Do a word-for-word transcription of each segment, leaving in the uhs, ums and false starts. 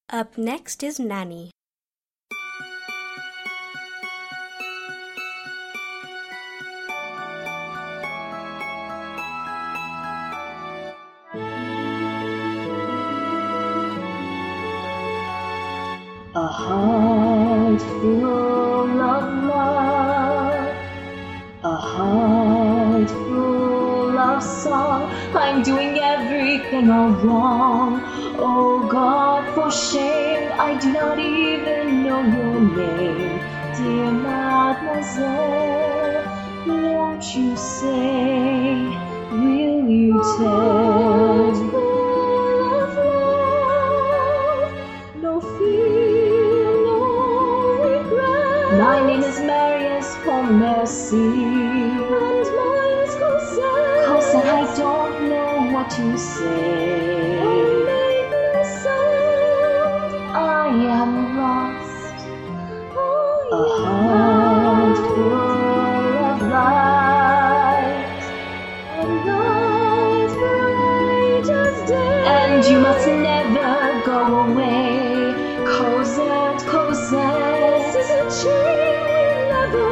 Up next is Nanny. A heart full of love, a heart full of song. I'm doing everything all wrong. Oh God, for shame, I do not even know your name. Dear mademoiselle, won't you say, will you tell? No fear, no regret. My name is Marius Pontmercy, and mine is Cosette. Cosette, I don't know what to say. Oh, make no sound. I am lost. A heart full of light, and light bright as day. And you must never go away. Cosette, Cosette, this is a chain we'll never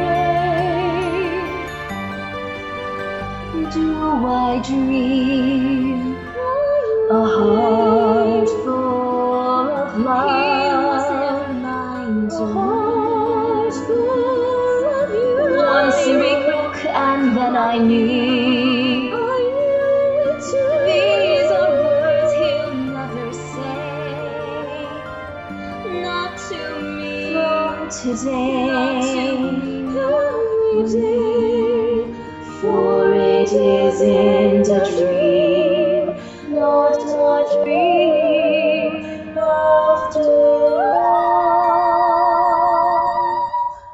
break. Do I dream a heart full of love? A heart full of you. Once in we broke and then I knew. I knew it too. These are words he'll never say. Not to me. From today. Every day. For it isn't a dream. Not a dream after all.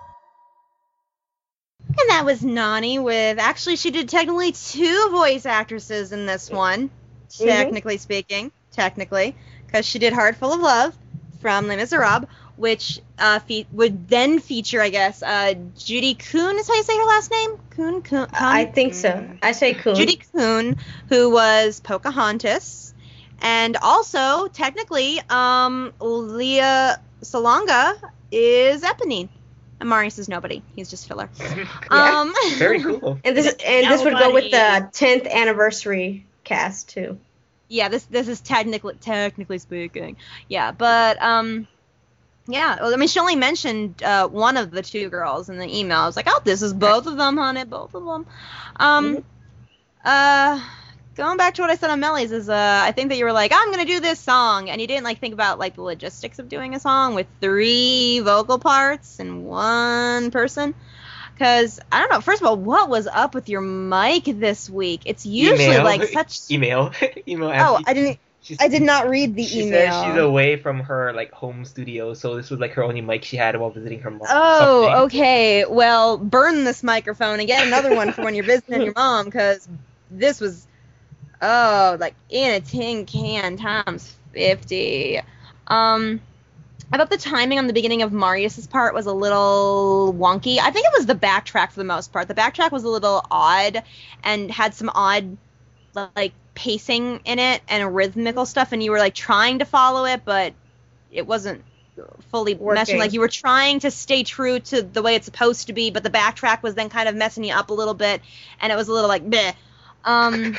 And that was Nani with, actually she did technically two voice actresses in this one, mm-hmm. technically speaking, technically, because she did Heart Full of Love from Les Miserables, which uh, fe- would then feature, I guess, uh, Judy Kuhn, is how you say her last name? Kuhn? Kuhn? I think so. I say Kuhn. Judy Kuhn, who was Pocahontas, and also, technically, um, Lea Salonga is Eponine. And Marius is nobody. He's just filler. Yeah. Um, Very cool. And this and this would go with the tenth anniversary cast too. Yeah, this this is technically technically speaking. Yeah, but um, yeah. Well, I mean, she only mentioned uh, one of the two girls in the email. I was like, oh, this is both of them, honey, both of them. Um, mm-hmm. uh, going back to what I said on Melly's is, uh, I think that you were like, I'm gonna do this song, and you didn't like think about like the logistics of doing a song with three vocal parts and one person. Because, I don't know, first of all, what was up with your mic this week? It's usually email. like such... Email. email. Oh, I didn't... She's, I did not read the she email. She said she's away from her like home studio, so this was like her only mic she had while visiting her mom. Oh, something. Okay. Well, burn this microphone and get another one for when you're visiting your mom, because this was, oh, like in a tin can times fifty. Um, I thought the timing on the beginning of Marius's part was a little wonky. I think it was the backtrack for the most part. The backtrack was a little odd and had some odd, like, pacing in it and rhythmical stuff, and you were like trying to follow it, but it wasn't fully Working. meshing. Like you were trying to stay true to the way it's supposed to be, but the backtrack was then kind of messing you up a little bit, and it was a little like bleh. Um,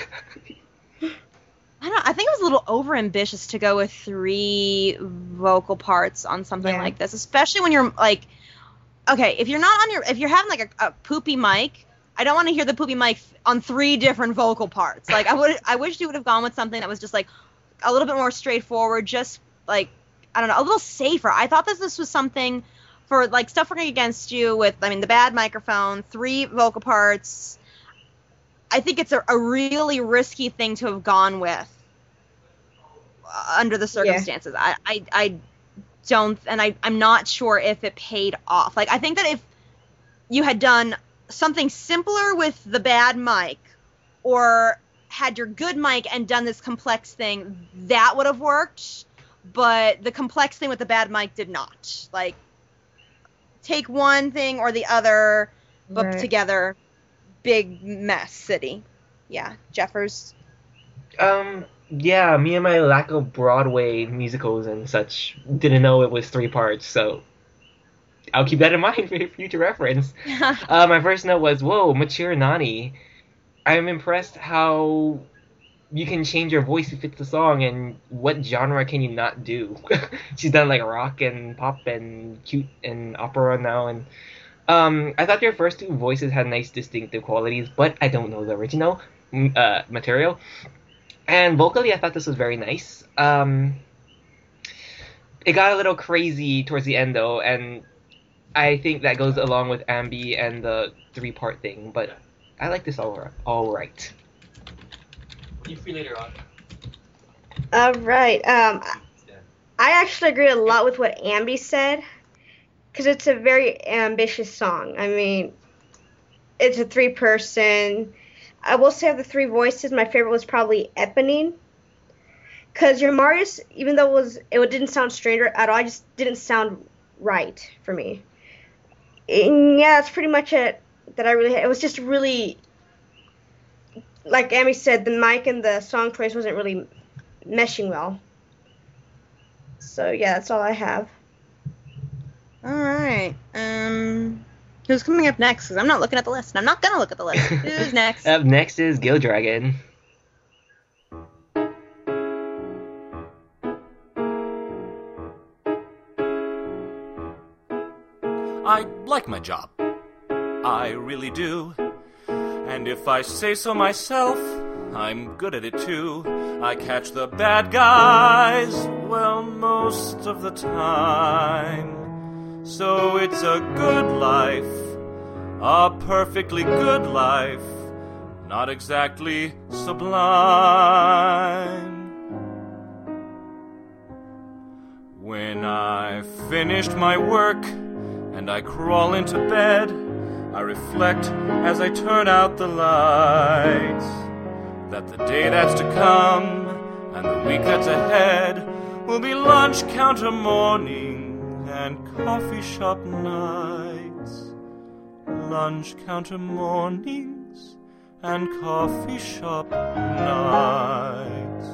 I don't know, I think it was a little overambitious to go with three vocal parts on something Yeah. like this, especially when you're like, okay, if you're not on your, if you're having like a, a poopy mic, I don't want to hear the poopy mic on three different vocal parts. Like, I would, I wish you would have gone with something that was just, like, a little bit more straightforward, just, like, I don't know, a little safer. I thought that this was something for, like, stuff working against you with, I mean, the bad microphone, three vocal parts. I think it's a, a really risky thing to have gone with uh, under the circumstances. Yeah. I, I, I don't, and I, I'm not sure if it paid off. Like, I think that if you had done something simpler with the bad mic, or had your good mic and done this complex thing, that would have worked, but the complex thing with the bad mic did not. Like, take one thing or the other, book Right. together, big mess city. Yeah, Jeffers. Um, Yeah, me and my lack of Broadway musicals and such didn't know it was three parts, so I'll keep that in mind for future reference. Uh, my first note was, whoa, mature Nani. I'm impressed how you can change your voice to fit the song, and what genre can you not do? She's done like rock and pop and cute and opera now, and um, I thought your first two voices had nice distinctive qualities, but I don't know the original mm, uh, material. And vocally, I thought this was very nice. Um, it got a little crazy towards the end, though, and I think that goes along with Ambi and the three-part thing, but I like this all, all right. What do you feel later on? All right. Um, I actually agree a lot with what Ambi said, because it's a very ambitious song. I mean, it's a three-person. I will say of the three voices, my favorite was probably Eponine, because your Marius, even though it was it didn't sound stranger at all, it just didn't sound right for me. And yeah, that's pretty much it. That I really, it was just really, like Ambi said, the mic and the song choice wasn't really meshing well. So yeah, that's all I have. All right. Um, who's coming up next? Because I'm not looking at the list, and I'm not gonna look at the list. Who's next? Up next is Gildragon. I like my job. I really do. And if I say so myself, I'm good at it too. I catch the bad guys, well, most of the time. So it's a good life, a perfectly good life, not exactly sublime. When I've finished my work and I crawl into bed, I reflect as I turn out the lights that the day that's to come and the week that's ahead will be lunch counter morning and coffee shop nights. Lunch counter mornings and coffee shop nights.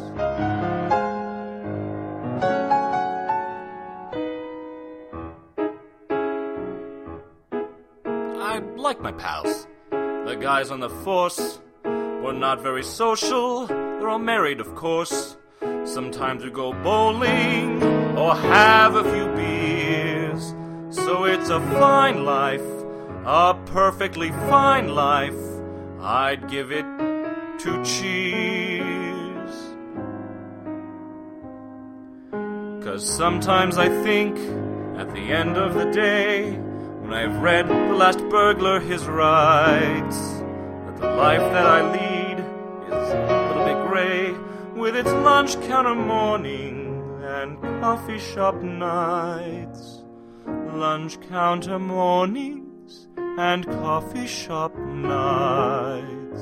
I like my pals. The guys on the force were not very social. They're all married, of course. Sometimes we go bowling or have a few beers. So it's a fine life, a perfectly fine life. I'd give it two cheers. 'Cause sometimes I think at the end of the day, when I've read The Last Burglar his rights, that the life that I lead is a little bit gray, with its lunch counter morning and coffee shop nights. Lunch counter mornings and coffee shop nights.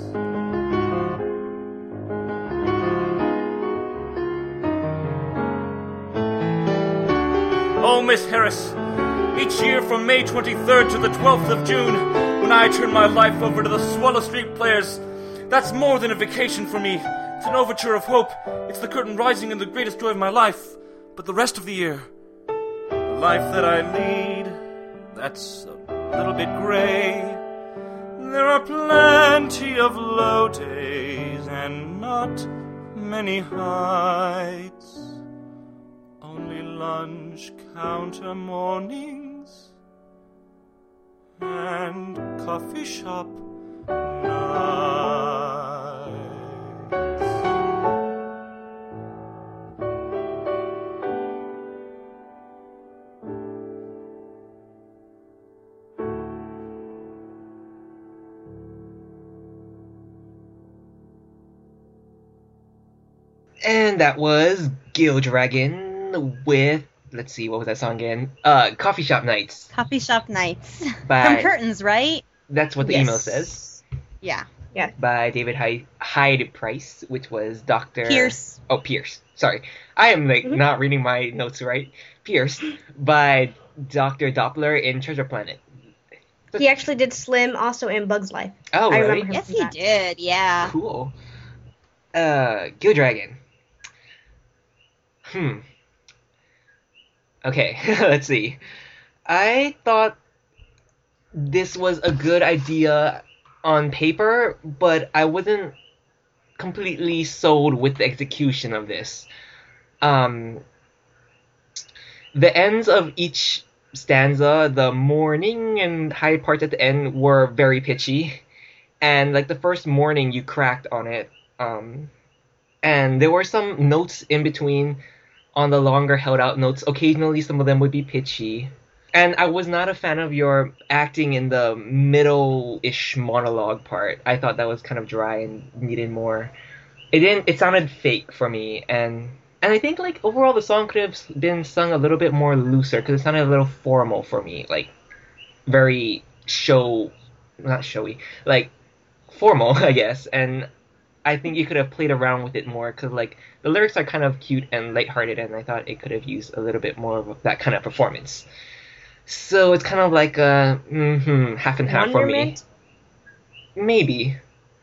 Oh, Miss Harris, each year from May twenty-third to the twelfth of June, when I turn my life over to the Swallow Street Players, that's more than a vacation for me. It's an overture of hope. It's the curtain rising and the greatest joy of my life. But the rest of the year, the life that I lead, that's a little bit gray. There are plenty of low days and not many heights. Only lunch counter mornings and coffee shop nights. And that was Gildragon with, let's see, what was that song again? Uh, Coffee Shop Nights. Coffee shop nights. By, From Curtains, right? That's what the Yes. email says. Yeah. Yeah. By David Hyde, Hyde Price, which was Doctor Pierce. Oh, Pierce. Sorry. I am like Mhm. not reading my notes right. Pierce by Doctor Doppler in Treasure Planet. He actually did Slim also in Bug's Life. Oh, I really? remember him Yes, from he that. did. Yeah. Cool. Uh, Gildragon. Hmm. Okay, let's see. I thought this was a good idea on paper, but I wasn't completely sold with the execution of this. Um, the ends of each stanza, the morning and high parts at the end, were very pitchy, and like the first morning you cracked on it. Um, and there were some notes in between on the longer held out notes. Occasionally some of them would be pitchy. And I was not a fan of your acting in the middle-ish monologue part. I thought that was kind of dry and needed more. It didn't. It sounded fake for me, and and I think like overall the song could have been sung a little bit more looser because it sounded a little formal for me, like very show, not showy, like formal, I guess. And I think you could have played around with it more because like the lyrics are kind of cute and lighthearted, and I thought it could have used a little bit more of that kind of performance. So it's kind of like a mm-hmm, half and half for me. Maybe.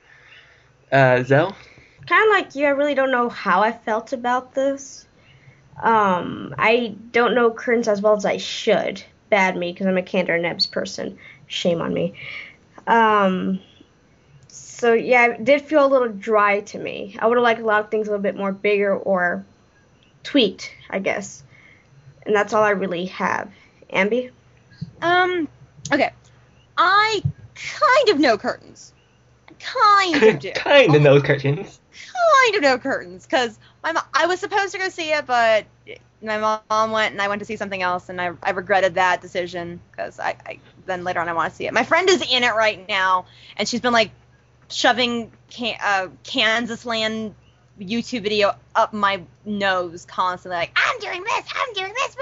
Uh, Zell? Kind of like you, I really don't know how I felt about this. Um, I don't know Curtains as well as I should. Bad me, because I'm a Candor Nebs person. Shame on me. Um, so yeah, it did feel a little dry to me. I would have liked a lot of things a little bit more bigger or tweaked, I guess. And that's all I really have. Ambi? Um, okay. I kind of know Curtains. Kind of do. kind of know Curtains. Kind of know Curtains, because my mo- I was supposed to go see it, but my mom went and I went to see something else, and I, I regretted that decision, because I, I then later on I want to see it. My friend is in it right now, and she's been like shoving can, uh, Kansas Land YouTube video up my nose constantly, like, I'm doing this, I'm doing this.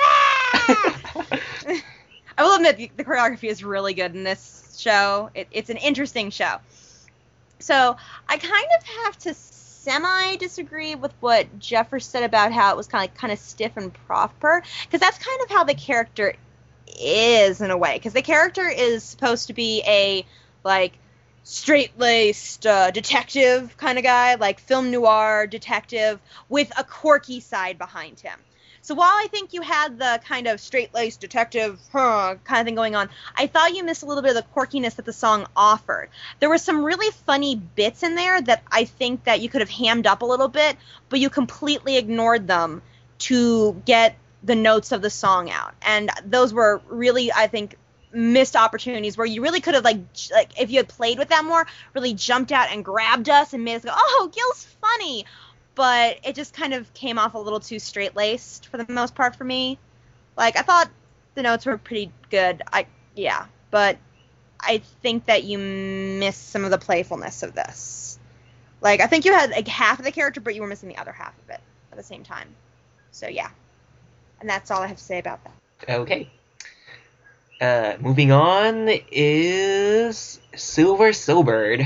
I will admit the, the choreography is really good in this show. It, it's an interesting show. So I kind of have to semi-disagree with what Jeffers said about how it was kind of kind of stiff and proper, because that's kind of how the character is in a way. Because the character is supposed to be a like straight-laced uh, detective kind of guy, like film noir detective with a quirky side behind him. So while I think you had the kind of straight-laced detective huh, kind of thing going on, I thought you missed a little bit of the quirkiness that the song offered. There were some really funny bits in there that I think that you could have hammed up a little bit, but you completely ignored them to get the notes of the song out. And those were really, I think, missed opportunities where you really could have, like, j- like if you had played with that more, really jumped out and grabbed us and made us go, oh, Gil's funny. But it just kind of came off a little too straight-laced for the most part for me. Like, I thought the notes were pretty good. I yeah, but I think that you missed some of the playfulness of this. Like, I think you had like half of the character, but you were missing the other half of it at the same time. So yeah, and that's all I have to say about that. Okay. Uh, moving on is Silver Sobered.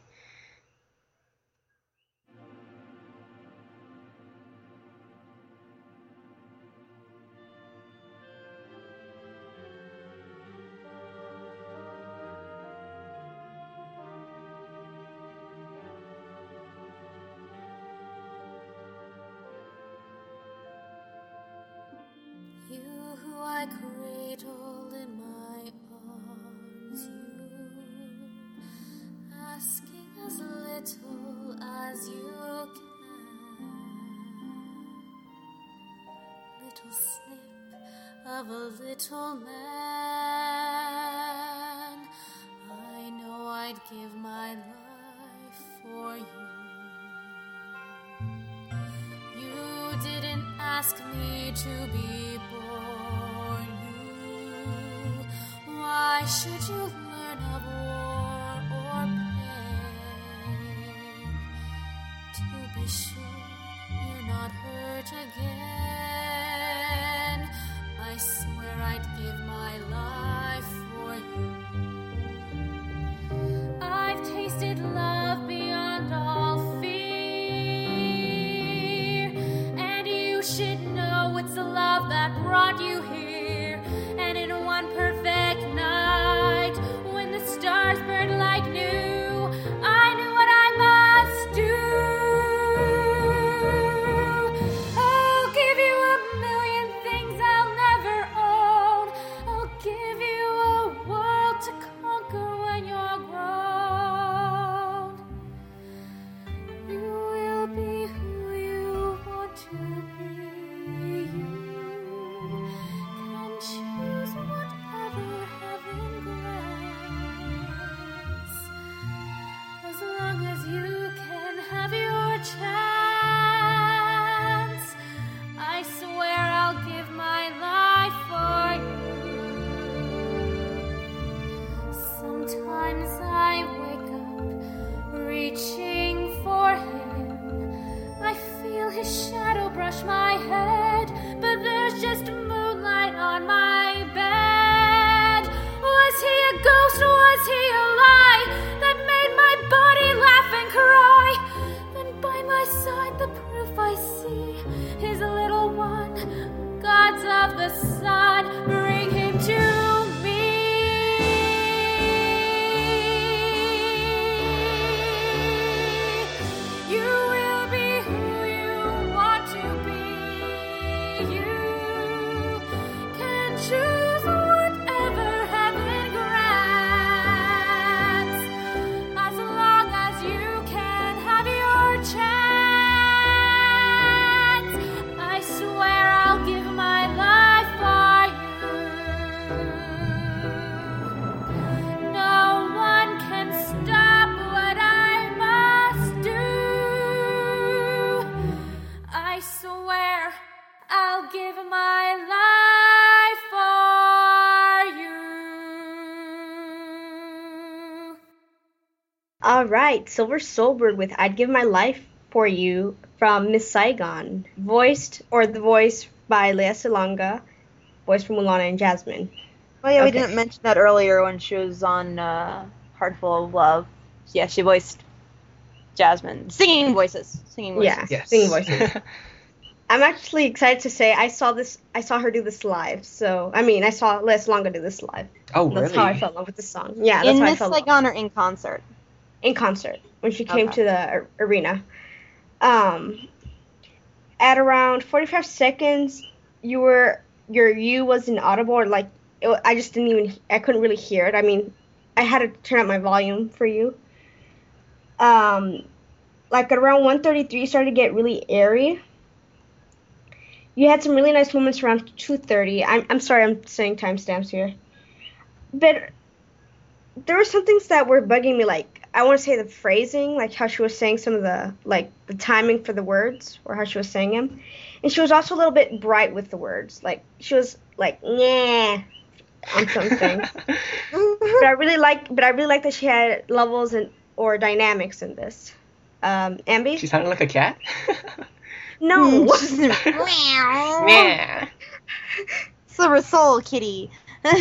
You who I cradle in my arms, you asking as little as you can, little snip of a little man. I know I'd give my life for you. You didn't ask me to be born. You, why should you learn of war or pain? To be sure you're not hurt again. I swear I'd give my life for you. I've tasted love beyond all fear, and you should know it's the love that brought you here. And in one perfect night, on my bed. Was he a ghost? Was he a lie that made my body laugh and cry? Then by my side the proof I see, his little one, gods of the sun, bring him to me. You will be who you want to be. You can choose whatever heaven grants, as long as you can have your chance. I swear I'll give my life for you. No one can stop what I must do. I swear I'll give my life for you. All right, Silver Soulbird with "I'd Give My Life for You" from Miss Saigon, voiced or the voice by Lea Salonga, voiced from Mulana and Jasmine. Oh yeah, we Okay. didn't mention that earlier when she was on uh, Heartful of Love. Yeah, she voiced Jasmine. Singing voices. Singing voices. Yeah, Yes. singing voices. I'm actually excited to say I saw this. I saw her do this live. So I mean, I saw Lea Salonga do this live. Oh, That's really? how I fell in love with the song. Yeah, that's In how I Miss fell in love. Saigon or in concert? In concert when she came Okay. to the ar- arena. Um, at around forty-five seconds, you were your you was inaudible, or like it, wa- I just didn't even I couldn't really hear it. I mean, I had to turn up my volume for you. Um, like at around one thirty-three, you started to get really airy. You had some really nice moments around two thirty. I'm I'm sorry, I'm saying timestamps here, but there were some things that were bugging me, like I want to say the phrasing, like how she was saying some of the like the timing for the words, or how she was saying them, and she was also a little bit bright with the words, like she was like yeah on some things. But I really like, but I really like that she had levels and or dynamics in this. Um, Ambi? She sounded like a cat? No. Yeah. Silver Soul Kitty.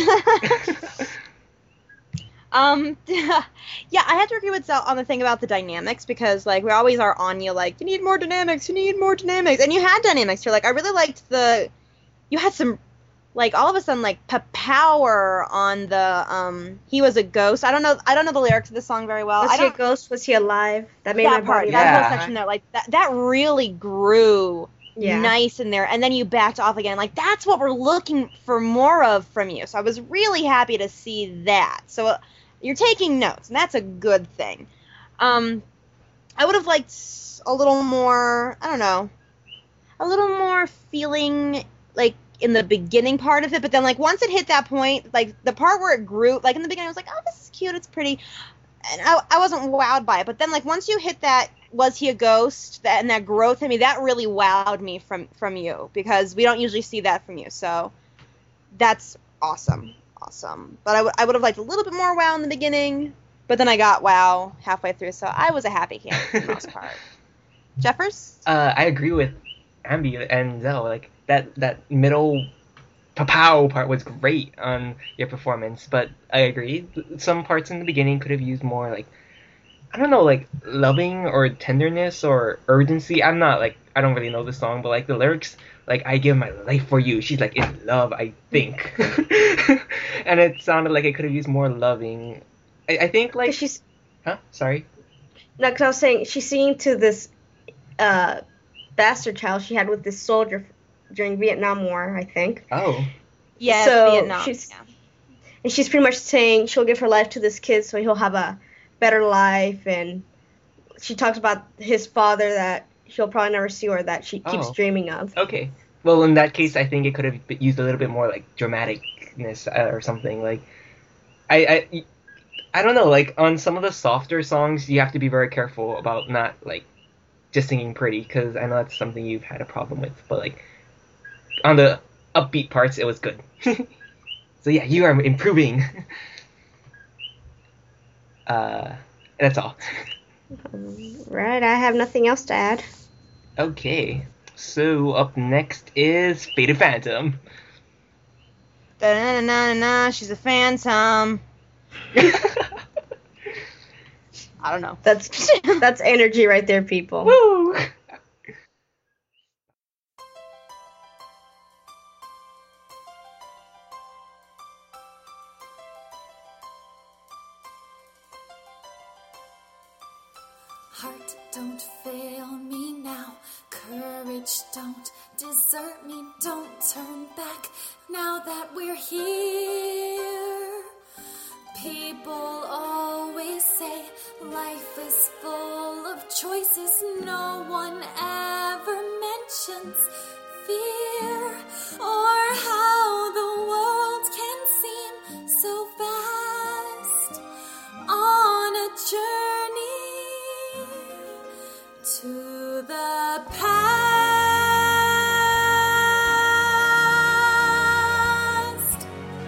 Um, yeah, I have to agree with Zell on the thing about the dynamics, because like we always are on you, like you need more dynamics, you need more dynamics, and you had dynamics here. Like I really liked the, you had some, like all of a sudden like p- power on the um. He was a ghost. I don't know. I don't know the lyrics of the song very well. Was I he a don't. ghost? Was he alive? That made my That part, body. that Yeah. whole section there, like that, that really grew Yeah. nice in there, and then you backed off again. Like that's what we're looking for more of from you. So I was really happy to see that. So uh, you're taking notes, and that's a good thing. Um, I would have liked a little more. I don't know, a little more feeling like in the beginning part of it, but then like once it hit that point, like the part where it grew, like in the beginning I was like, oh, this is cute, it's pretty, and I, I wasn't wowed by it. But then like once you hit that, was he a ghost, that and that growth in me, that really wowed me from from you, because we don't usually see that from you. So that's awesome, awesome. But I, w- I would have liked a little bit more wow in the beginning, but then I got wow halfway through, so I was a happy camper for the most part. Jeffers? Uh, I agree with Ambi and Zell. Like that that middle pow part was great on your performance, but I agree. Some parts in the beginning could have used more, like, I don't know, like loving or tenderness or urgency. I'm not like I don't really know the song, but like the lyrics, like I give my life for you. She's like in love, I think, and it sounded like it could have used more loving. I, I think like 'Cause she's huh? Sorry. no, because I was saying she's singing to this uh, bastard child she had with this soldier during Vietnam War, I think. Oh. Yes, So, Vietnam. she's- yeah. And she's pretty much saying she'll give her life to this kid so he'll have a better life. And she talks about his father that she'll probably never see, or that she keeps Oh. dreaming of. Okay. Well, in that case, I think it could have been used a little bit more like dramaticness uh, or something. Like, I, I, I don't know. Like on some of the softer songs, you have to be very careful about not like just singing pretty, because I know that's something you've had a problem with. But like on the upbeat parts, it was good. So yeah, you are improving. uh, that's all. Right, I have nothing else to add. Okay. So up next is Faded Phantom. Da-na-na-na-na, she's a phantom. I don't know. That's that's energy right there, people. Woo! Heart, don't fail me now. Courage, don't desert me. Don't turn back now that we're here. People always say life is full of choices. No one ever mentions fear or how the world can seem so vast on a journey to the past.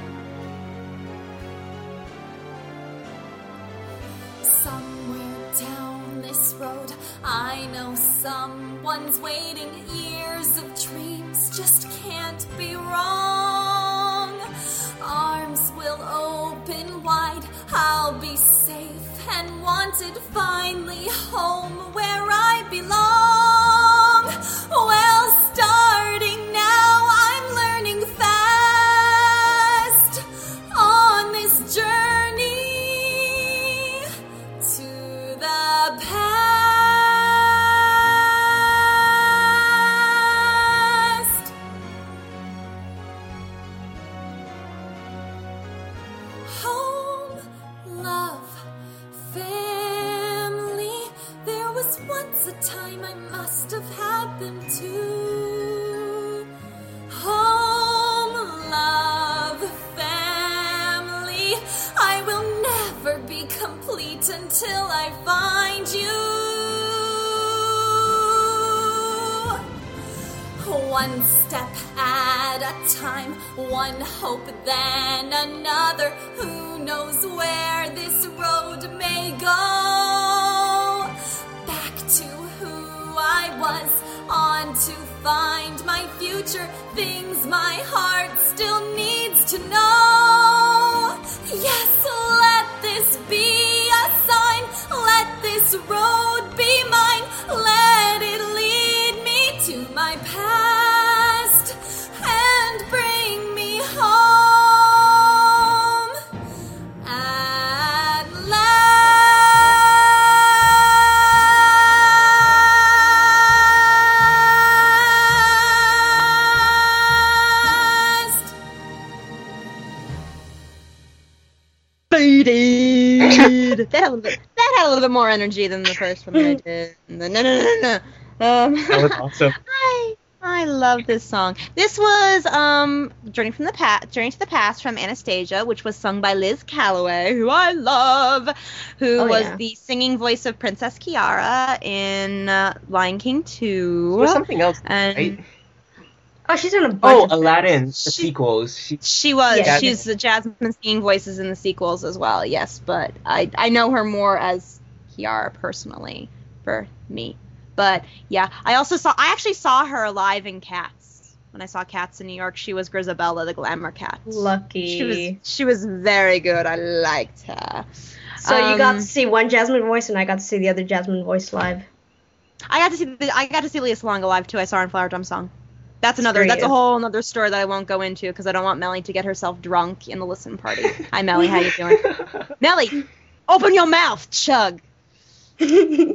Somewhere down this road, I know someone's waiting. Years of dreams just can't be wrong. Arms will open wide, I'll be safe and wanted. Finally home where I belong. Well, starting now, I'm learning fast on this journey to the past. Home, love, family. There was once a time I must have had them too. Home, love, family. I will never be complete until I find you. One step at a time, one hope then another. Who knows where this road may go? Back to who I was, on to find my future. Things my heart still needs to know. Yes, let this be a sign. Let this road be mine. Let it lead me to my past and bring me home at last. Booted. that, had a little bit, that had a little bit more energy than the first one that I did. No, no, no, no, no. Um, That was awesome. I I love this song. This was um Journey from the Past, Journey to the Past from Anastasia, which was sung by Liz Calloway, who I love, who Oh, was yeah. the singing voice of Princess Kiara in uh, Lion King two. Or something else, and right? Oh, she's in a bunch Oh, of Aladdin, the She- sequels. She, She was. Yeah. She's the Jasmine singing voices in the sequels as well, yes. But I I know her more as Kiara personally for me. But yeah, I also saw I actually saw her live in Cats. When I saw Cats in New York, she was Grisabella, the glamour cat. lucky. She was she was very good. I liked her. So you got Um, to see one Jasmine voice, and I got to see the other Jasmine voice live. I got to see the, I got to see Leah Salonga live too. I saw her in Flower Drum Song. That's another. Screw That's a you. whole another story that I won't go into because I don't want Melly to get herself drunk in the listen party. Hi Melly, how you doing? Melly, open your mouth, chug. What?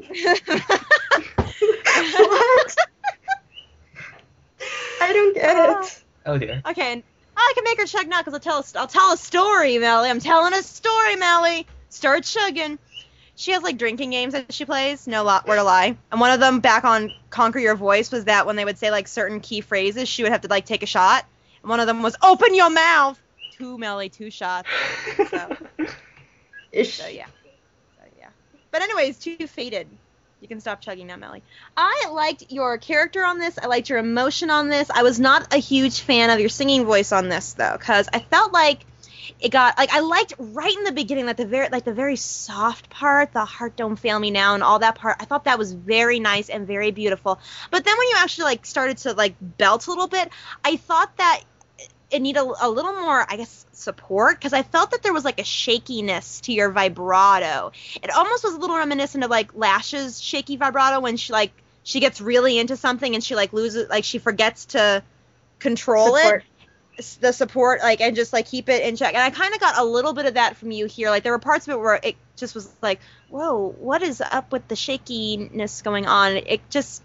I don't get it. oh dear. Okay, I can make her chug now because I'll tell a, I'll tell a story, Melly. I'm telling a story, Melly. Start chugging. She has like drinking games that she plays. No lot, word to lie. And one of them back on Conquer Your Voice was that when they would say like certain key phrases, she would have to like take a shot. And one of them was open your mouth. Two Melly, two shots. So, Ish. so yeah, so yeah. But anyways, too faded. You can stop chugging now, Melly. I liked your character on this. I liked your emotion on this. I was not a huge fan of your singing voice on this though, because I felt like it got like I liked right in the beginning, like the very like the very soft part, the heart don't fail me now, and all that part. I thought that was very nice and very beautiful. But then when you actually like started to like belt a little bit, I thought that. it needed a, a little more, I guess, support, because I felt that there was like a shakiness to your vibrato. It almost was a little reminiscent of like Lash's shaky vibrato when she like she gets really into something and she like loses, like she forgets to control Support. it, the support, like, and just like keep it in check. And I kind of got a little bit of that from you here. Like there were parts of it where it just was like, whoa, what is up with the shakiness going on? It just,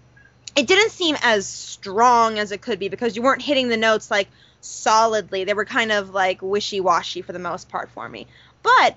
it didn't seem as strong as it could be because you weren't hitting the notes like solidly. They were kind of like wishy-washy for the most part for me. But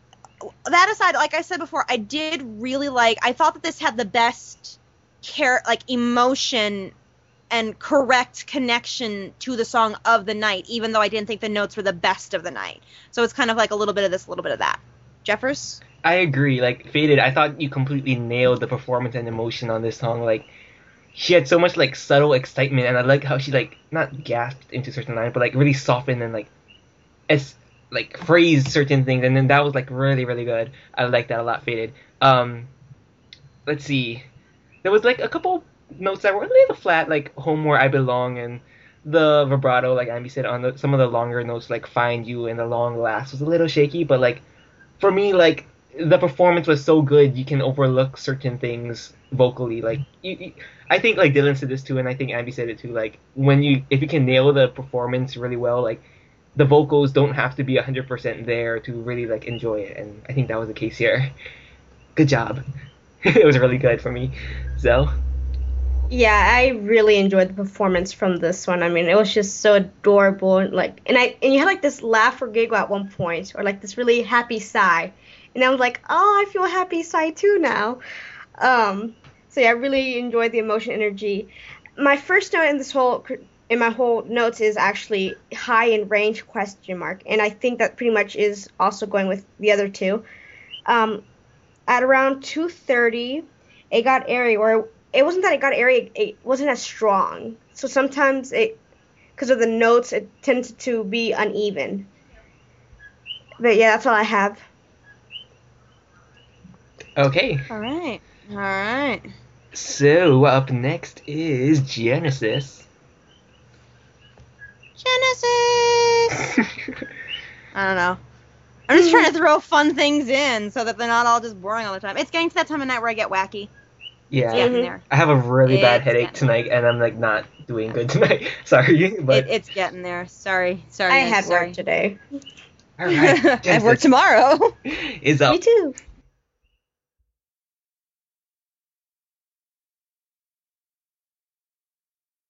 that aside, like I said before, I did really like, I thought that this had the best care, like emotion and correct connection to the song of the night, even though I didn't think the notes were the best of the night. So it's kind of like a little bit of this, a little bit of that. Jeffers? I agree. Like, Faded, I thought you completely nailed the performance and emotion on this song. Like, she had so much, like, subtle excitement, and I like how she, like, not gasped into certain lines, but, like, really softened and, like, as, like, phrased certain things, and then that was, like, really, really good. I like that a lot, Faded. Um, let's see. There was, like, a couple notes that were a little flat, like Home Where I Belong, and the vibrato, like Ambi said, on the, some of the longer notes, like Find You and The Long Last was a little shaky, but like for me, like the performance was so good you can overlook certain things vocally. Like you, you, I think like Dylan said this too, and I think Ambi said it too, like when you, if you can nail the performance really well, like the vocals don't have to be one hundred percent there to really like enjoy it, and I think that was the case here. Good job. It was really good for me. So yeah, I really enjoyed the performance from this one. I mean, it was just so adorable, and like, and I and you had like this laugh or giggle at one point, or like this really happy sigh, and I was like, oh, I feel a happy sigh too now. Um, so yeah, I really enjoyed the emotion, energy. My first note in this whole in my whole notes is actually high in range question mark, and I think that pretty much is also going with the other two. Um, at around two thirty, it got airy, or it wasn't that it got airy, it wasn't as strong. So sometimes it, because of the notes, it tends to be uneven. But yeah, that's all I have. okay. All right. All right. So up next is Genesis. Genesis! I don't know. I'm just trying to throw fun things in so that they're not all just boring all the time. It's getting to that time of night where I get wacky. Yeah, It's getting there. I have a really It's bad headache getting tonight, and I'm like not doing good tonight. Sorry, but It, it's getting there. Sorry. Sorry. I guys, had sorry. work today. all right. I have work tomorrow. Is up. Me too.